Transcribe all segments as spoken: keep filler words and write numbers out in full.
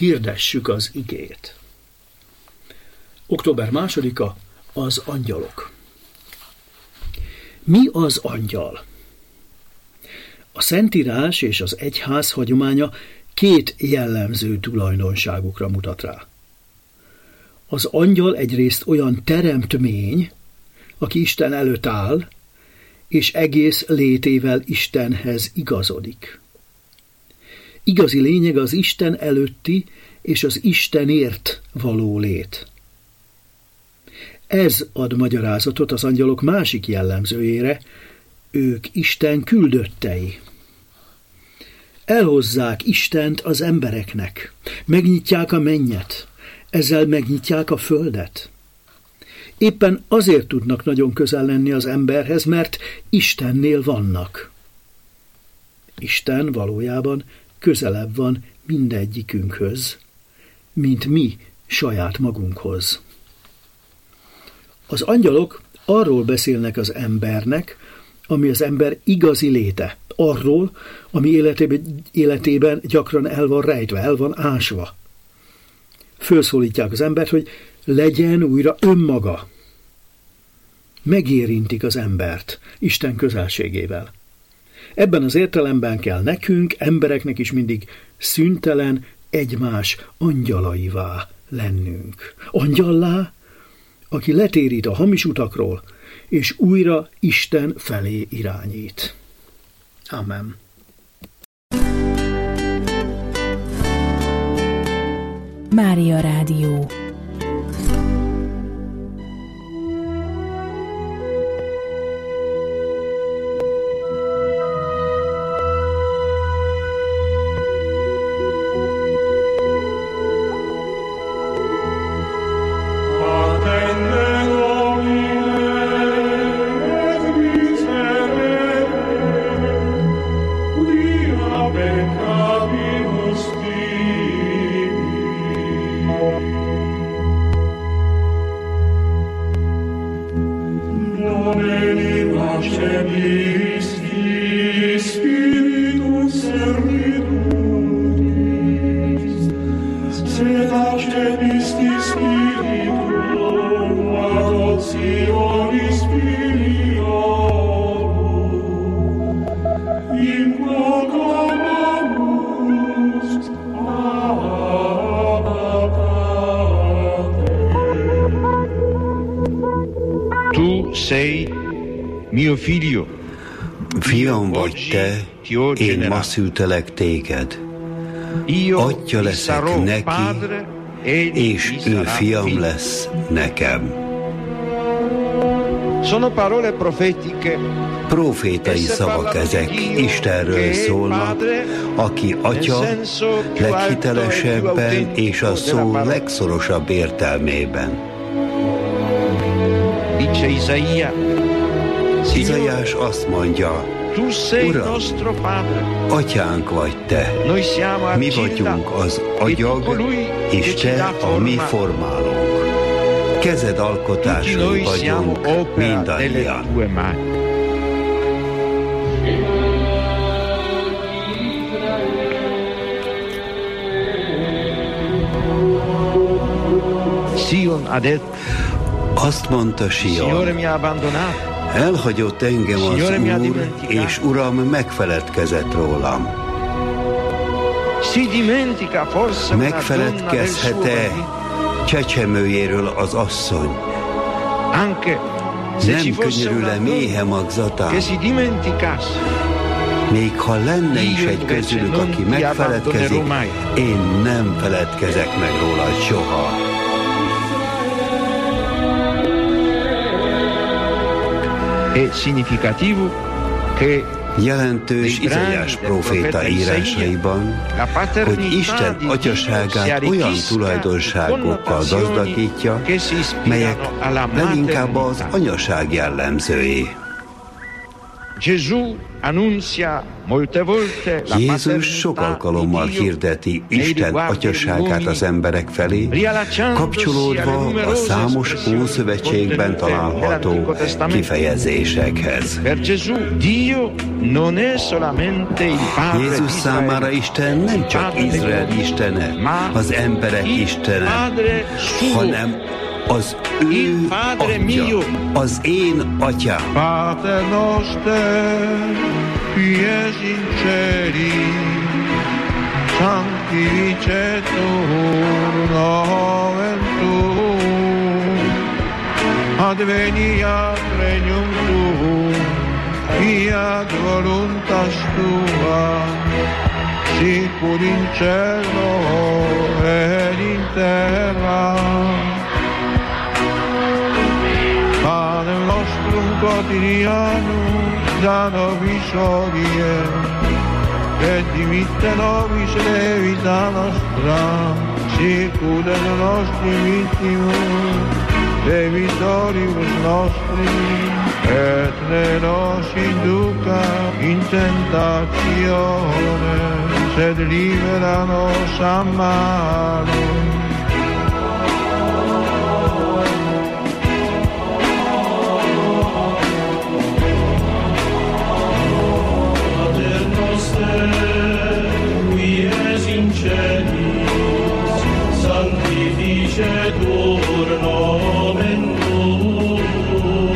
hirdessük az igét. október másodika, az angyalok. Mi az angyal? A Szentírás és az egyház hagyománya két jellemző tulajdonságukra mutat rá. Az angyal egyrészt olyan teremtmény, aki Isten előtt áll, és egész létével Istenhez igazodik. Igazi lényeg az Isten előtti és az Istenért való lét. Ez ad magyarázatot az angyalok másik jellemzőjére, ők Isten küldöttei. Elhozzák Istent az embereknek, megnyitják a mennyet, ezzel megnyitják a földet. Éppen azért tudnak nagyon közel lenni az emberhez, mert Istennél vannak. Isten valójában közelebb van mindegyikünkhöz, mint mi saját magunkhoz. Az angyalok arról beszélnek az embernek, ami az ember igazi léte, arról, ami életében, életében gyakran el van rejtve, el van ásva. Fölszólítják az embert, hogy legyen újra önmaga. Megérintik az embert Isten közelségével. Ebben az értelemben kell nekünk, embereknek is mindig szüntelen egymás angyalaivá lennünk. Angyallá, aki letérít a hamis utakról, és újra Isten felé irányít. Amen. Mária Rádió. Fiam vagy te, én ma szültelek téged. Atya leszek neki, és ő fiam lesz nekem. Profétai szavak ezek, Istenről szólnak, aki Atya leghitelesebben és a szó legszorosabb értelmében. Izaiás azt mondja, Uram, Atyánk vagy te, mi vagyunk az agyag, és te a mi formálónk. Kezed alkotásai vagyunk mindannyian. Azt mondta Sion, elhagyott engem az Úr, és Uram megfeledkezett rólam. Megfeledkezhet-e csecsemőjéről az asszony? Nem könyörül-e méhe magzatán? Még ha lenne is egy közülük, aki megfeledkezik, én nem feledkezek meg róla soha. Jelentős Izaiás próféta írásaiban, hogy Isten atyaságát olyan tulajdonságokkal gazdagítja, melyek leginkább az anyaság jellemzői. Jézus sok alkalommal hirdeti Isten atyaságát az emberek felé, kapcsolódva a számos Ószövetségben található kifejezésekhez. Jézus számára Isten nem csak Izrael istene, az emberek istene, hanem az ő atya, az én atyám. Pater noster, qui es in celi, sanctificetur nomen tuum, adveniat regnum tuum, fiat voluntas tua, sicur in cielo et in terra. Panem nostrum quotidianum da nobis hodie, et dimitte nobis levita nostra, sicur et nostri vittimus, debitoribus nostri, et ne nos induca in tentatione, sed libera nos a malo. Sanctificetur nomen tuum,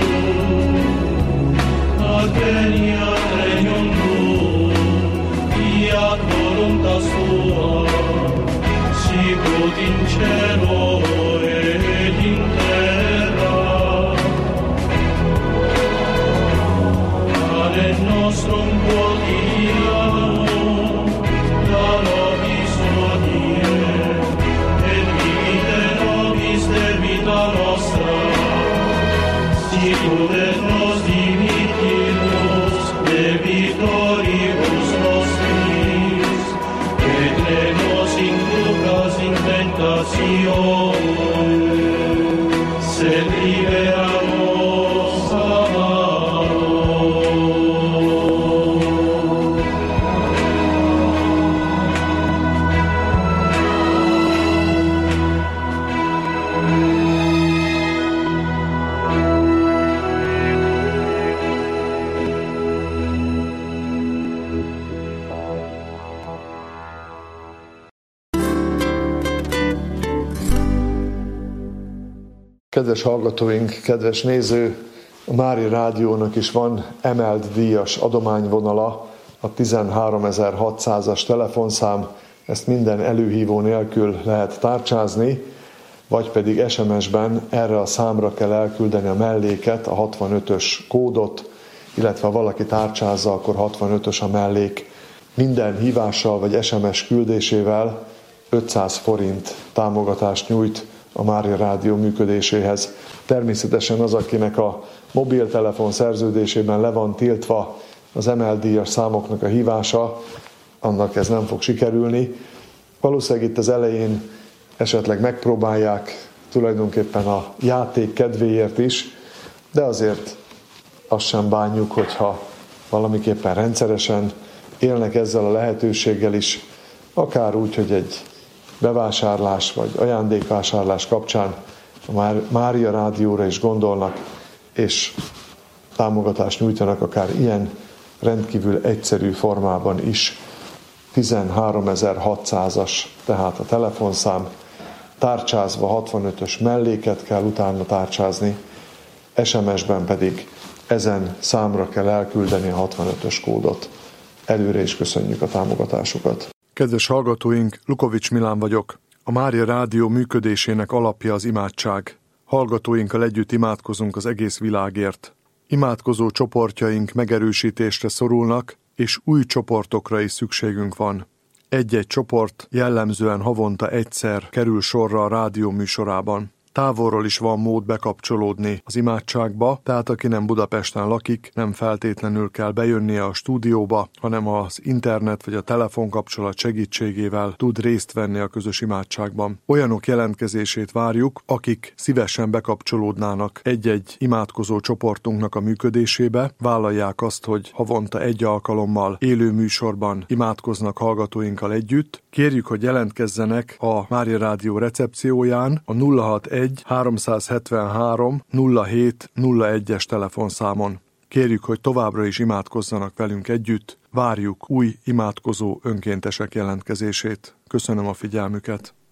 adveniat regnum tuum, fiat voluntas tua, sicut in cielo et in terra. Panem nostrum quotidianum da nobis hodie, debita nostra, sicur et nos dimittimus debitoribus nostris, et ne nos inducas in tentatione, sed libera nos a malo. Kedves hallgatóink, kedves néző, a Mária Rádiónak is van emelt díjas adományvonala, a tizenháromezer-hatszázas telefonszám, ezt minden előhívó nélkül lehet tárcsázni, vagy pedig es em es-ben erre a számra kell elküldeni a melléket, a hatvanötös kódot, illetve ha valaki tárcsázza, akkor hatvanötös a mellék. Minden hívással vagy es em es küldésével ötszáz forint támogatást nyújt a Mária Rádió működéséhez. Természetesen az, akinek a mobiltelefon szerződésében le van tiltva az emelt díjas számoknak a hívása, annak ez nem fog sikerülni. Valószínűleg itt az elején esetleg megpróbálják tulajdonképpen a játék kedvéért is, de azért azt sem bánjuk, hogyha valamiképpen rendszeresen élnek ezzel a lehetőséggel is, akár úgy, hogy egy bevásárlás vagy ajándékvásárlás kapcsán a Mária Rádióra is gondolnak, és támogatást nyújtanak akár ilyen rendkívül egyszerű formában is. tizenháromezer-hatszázas tehát a telefonszám, tárcsázva hatvanötös melléket kell utána tárcsázni, es em es-ben pedig ezen számra kell elküldeni a hatvanötös kódot. Előre is köszönjük a támogatásukat. Kedves hallgatóink, Lukovics Milán vagyok. A Mária Rádió működésének alapja az imádság. Hallgatóinkkal együtt imádkozunk az egész világért. Imádkozó csoportjaink megerősítésre szorulnak, és új csoportokra is szükségünk van. Egy-egy csoport jellemzően havonta egyszer kerül sorra a rádió műsorában. Távolról is van mód bekapcsolódni az imádságba, tehát aki nem Budapesten lakik, nem feltétlenül kell bejönnie a stúdióba, hanem az internet vagy a telefonkapcsolat segítségével tud részt venni a közös imádságban. Olyanok jelentkezését várjuk, akik szívesen bekapcsolódnának egy-egy imádkozó csoportunknak a működésébe, vállalják azt, hogy havonta egy alkalommal élő műsorban imádkoznak hallgatóinkkal együtt. Kérjük, hogy jelentkezzenek a Mária Rádió recepcióján a nulla hatvanegy háromszázhetvenhárom nulla hét nulla egyes telefonszámon. Kérjük, hogy továbbra is imádkozzanak velünk együtt, várjuk új imádkozó önkéntesek jelentkezését. Köszönöm a figyelmüket!